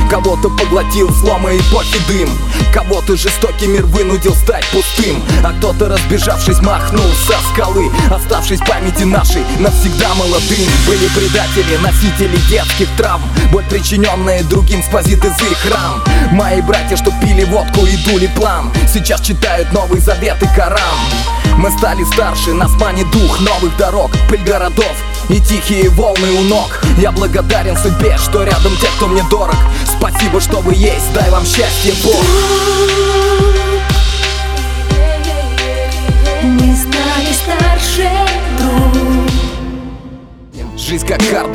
Кого-то поглотил сломы эпохи дым, кого-то жестокий мир вынудил стать пустым, а кто-то, разбежавшись, махнул со скалы, оставшись в памяти нашей навсегда молодым. Были предатели, носители детских травм, боль, причиненная другим, сквозит из их ран. Мои братья, что пили водку и дули плам, сейчас читают Новый Завет и Коран. Мы стали старше, нас манит дух новых дорог, пыль городов и тихие волны у ног. Я благодарен судьбе, что рядом те, кто мне дорог. Спасибо, что вы есть, дай вам счастье, Бог. Мы стали старше, друг. Жизнь как карта.